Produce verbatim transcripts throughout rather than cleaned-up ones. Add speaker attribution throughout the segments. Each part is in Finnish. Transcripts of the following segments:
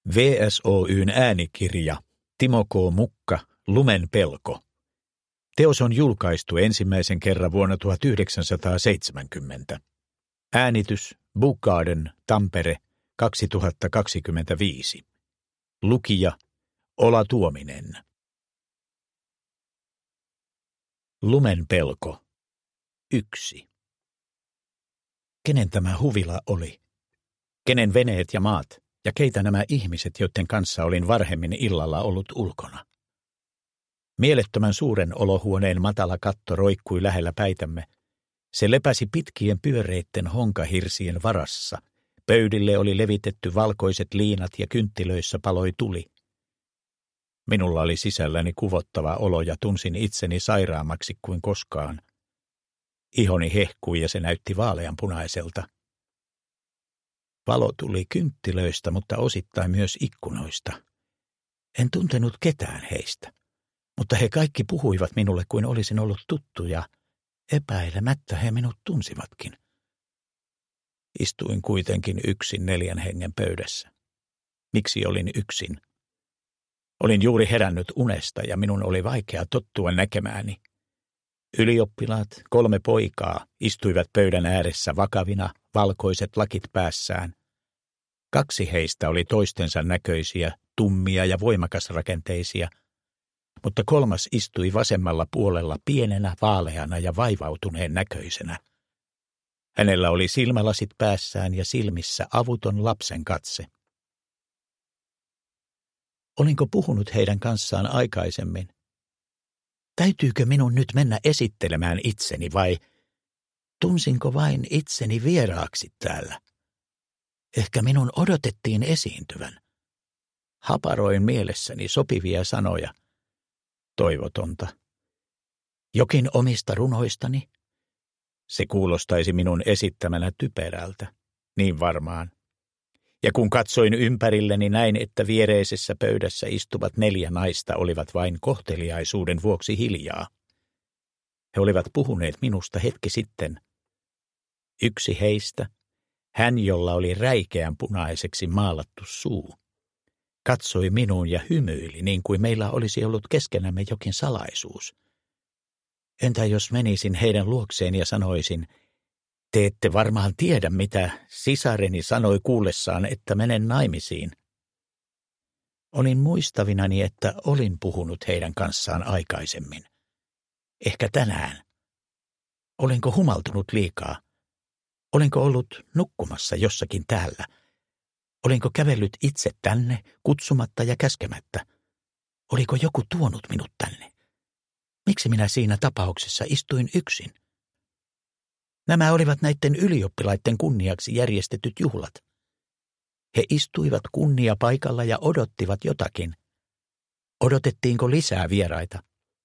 Speaker 1: V S O:n äänikirja Timo K. Mukka, Lumen pelko. Teos on julkaistu ensimmäisen kerran vuonna tuhatyhdeksänsataaseitsemänkymmentä. Äänitys Book Garden, Tampere, kaksituhattakaksikymmentäviisi. Lukija Ola Tuominen. Lumen pelko. Yksi. Kenen tämä huvila oli? Kenen veneet ja maat? Ja keitä nämä ihmiset, joiden kanssa olin varhemmin illalla ollut ulkona? Mielettömän suuren olohuoneen matala katto roikkui lähellä päitämme. Se lepäsi pitkien pyöreitten honkahirsien varassa. Pöydille oli levitetty valkoiset liinat ja kynttilöissä paloi tuli. Minulla oli sisälläni kuvottava olo ja tunsin itseni sairaammaksi kuin koskaan. Ihoni hehkui ja se näytti vaaleanpunaiselta. Valo tuli kynttilöistä, mutta osittain myös ikkunoista. En tuntenut ketään heistä, mutta he kaikki puhuivat minulle kuin olisin ollut tuttu ja epäilemättä he minut tunsivatkin. Istuin kuitenkin yksin neljän hengen pöydässä. Miksi olin yksin? Olin juuri herännyt unesta ja minun oli vaikea tottua näkemääni. Ylioppilaat, kolme poikaa, istuivat pöydän ääressä vakavina, valkoiset lakit päässään. Kaksi heistä oli toistensa näköisiä, tummia ja voimakasrakenteisia, mutta kolmas istui vasemmalla puolella pienenä, vaaleana ja vaivautuneen näköisenä. Hänellä oli silmälasit päässään ja silmissä avuton lapsen katse. Olinko puhunut heidän kanssaan aikaisemmin? Täytyykö minun nyt mennä esittelemään itseni vai tunsinko vain itseni vieraaksi täällä? Ehkä minun odotettiin esiintyvän. Haparoin mielessäni sopivia sanoja. Toivotonta. Jokin omista runoistani? Se kuulostaisi minun esittämänä typerältä. Niin varmaan. Ja kun katsoin ympärilleni, näin, että viereisessä pöydässä istuvat neljä naista olivat vain kohteliaisuuden vuoksi hiljaa. He olivat puhuneet minusta hetki sitten. Yksi heistä, hän jolla oli räikeän punaiseksi maalattu suu, katsoi minuun ja hymyili niin kuin meillä olisi ollut keskenämme jokin salaisuus. Entä jos menisin heidän luokseen ja sanoisin, te ette varmaan tiedä, mitä sisareni sanoi kuullessaan, että menen naimisiin. Olin muistavinani, että olin puhunut heidän kanssaan aikaisemmin. Ehkä tänään. Olinko humaltunut liikaa? Olinko ollut nukkumassa jossakin täällä? Olinko kävellyt itse tänne, kutsumatta ja käskemättä? Oliko joku tuonut minut tänne? Miksi minä siinä tapauksessa istuin yksin? Nämä olivat näiden ylioppilaiden kunniaksi järjestetyt juhlat. He istuivat kunnia paikalla ja odottivat jotakin. Odotettiinko lisää vieraita?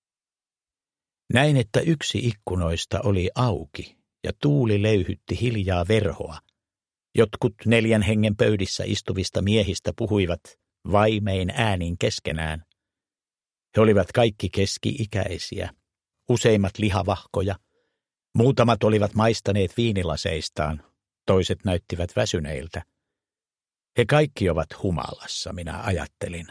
Speaker 1: Näin, että yksi ikkunoista oli auki ja tuuli löyhytti hiljaa verhoa. Jotkut neljän hengen pöydissä istuvista miehistä puhuivat vaimein äänin keskenään. He olivat kaikki keski-ikäisiä, useimmat lihavahkoja. Muutamat olivat maistaneet viinilaseistaan, toiset näyttivät väsyneiltä. He kaikki ovat humalassa, minä ajattelin.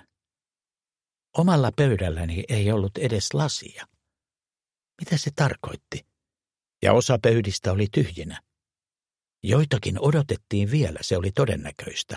Speaker 1: Omalla pöydälläni ei ollut edes lasia. Mitä se tarkoitti? Ja osa pöydistä oli tyhjinä. Joitakin odotettiin vielä, se oli todennäköistä.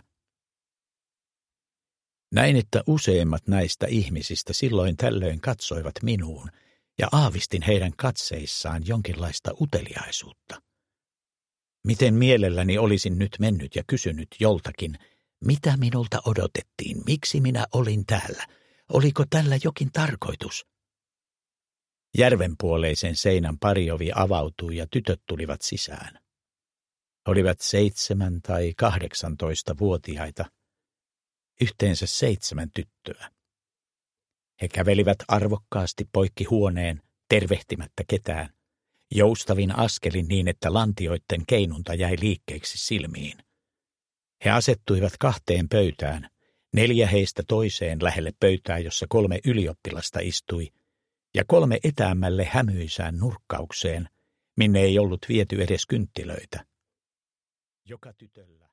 Speaker 1: Näin, että useimmat näistä ihmisistä silloin tällöin katsoivat minuun, ja aavistin heidän katseissaan jonkinlaista uteliaisuutta. Miten mielelläni olisin nyt mennyt ja kysynyt joltakin, mitä minulta odotettiin, miksi minä olin täällä, oliko tällä jokin tarkoitus? Järvenpuoleisen seinän pariovi avautui ja tytöt tulivat sisään. He olivat seitsemän tai kahdeksantoista vuotiaita, yhteensä seitsemän tyttöä. He kävelivät arvokkaasti poikki huoneen, tervehtimättä ketään, joustavin askelin niin, että lantioitten keinunta jäi liikkeeksi silmiin. He asettuivat kahteen pöytään, neljä heistä toiseen lähelle pöytää, jossa kolme ylioppilasta istui, ja kolme etäämmälle hämyisään nurkkaukseen, minne ei ollut viety edes kynttilöitä. Joka tytöllä